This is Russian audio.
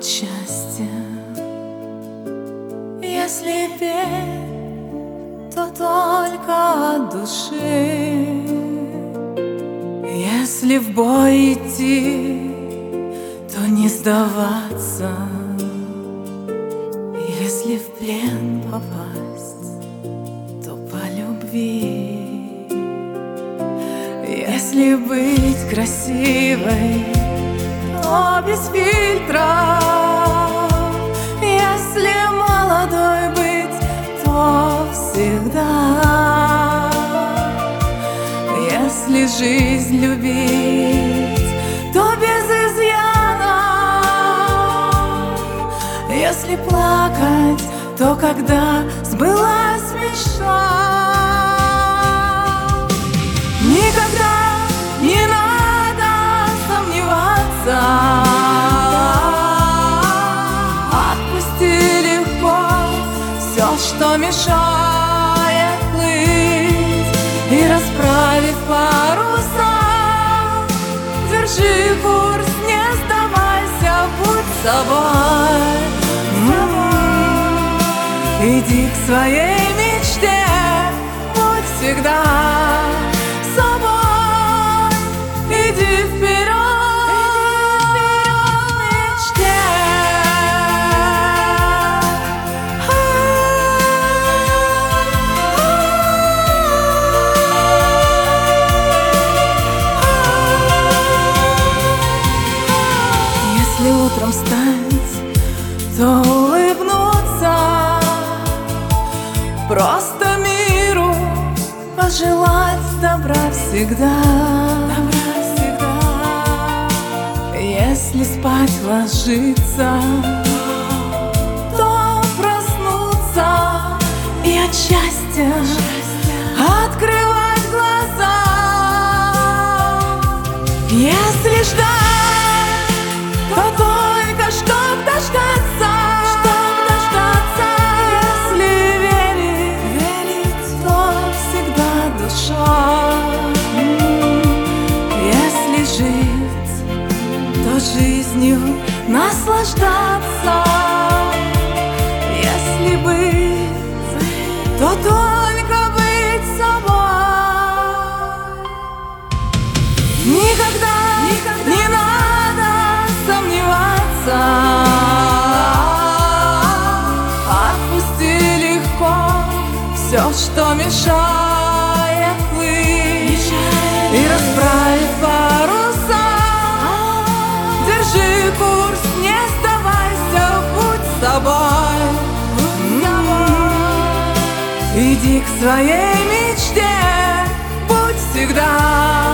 счастья. Если петь, то только от души. Если в бой идти, то не сдаваться. Если в плен попасть, то по любви. Если быть красивой, то без фильтра. Если молодой быть, то всегда. Если жизнь любить, то без изъяна. Если плакать, то когда сбылась мечта. Никогда не надо сомневаться. Отпусти легко все, что мешает плыть, и расправив паруса, держи курс, не сдавайся, будь собой. Иди к своей мечте, будь всегда собой. Иди вперед, мечте. Если утром встать, то улыбнуться, просто миру пожелать добра всегда. Если спать ложиться, то проснуться и от счастья открывать глаза. Если ждать, то только чтоб дождаться. Если верить, то всегда душа. Если жить, то жизнью наслаждаться. Если быть, то только быть собой. Никогда не надо сомневаться. Отпусти легко все, что мешает плыть, и расправив паруса, держи курс, не сдавайся, будь собой. Иди к своей мечте, будь всегда